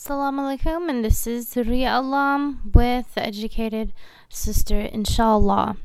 Assalamu alaikum, and this is Zuriya Alam with the Educated Sister, inshallah.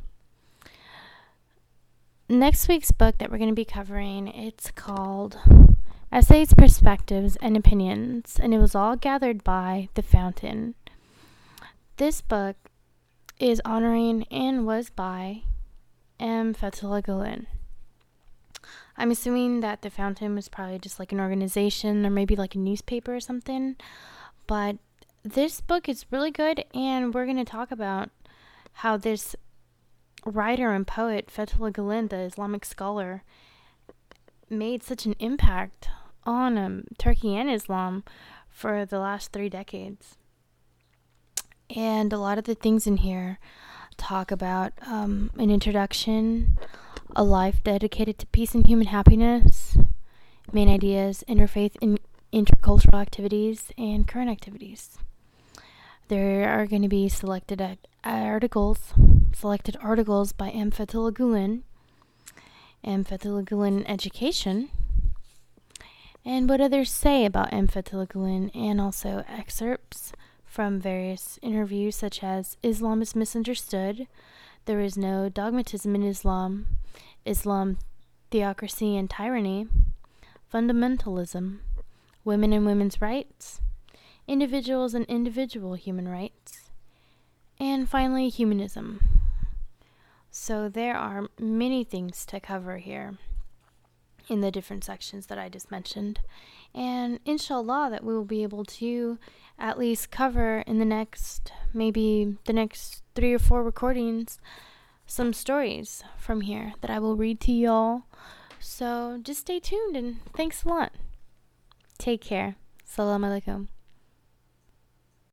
Next week's book that we're going to be covering, it's called Essays, Perspectives, and Opinions, and it was all gathered by The Fountain. This book is honoring and was by M. Fethullah Gulen. I'm assuming that The Fountain was probably just like an organization or maybe like a newspaper or something. But this book is really good, and we're going to talk about how this writer and poet, Fethullah Gulen, the Islamic scholar, made such an impact on Turkey and Islam for the last 3 decades. And a lot of the things in here talk about an introduction, a life dedicated to peace and human happiness, main ideas, interfaith and intercultural activities, and current activities. There are going to be selected articles by M. Fethullah Gulen, M. Fethullah Gulen Education, and what others say about M. Fethullah Gulen, and also excerpts from various interviews such as Islam is Misunderstood, There is No Dogmatism in Islam, Islam, Theocracy and Tyranny, Fundamentalism, Women and Women's Rights, Individuals and Individual Human Rights, and finally, Humanism. So there are many things to cover here in the different sections that I just mentioned, and inshallah that we will be able to at least cover in the next 3 or 4 recordings some stories from here that I will read to y'all. So just stay tuned, and thanks a lot. Take care. Assalamu alaikum.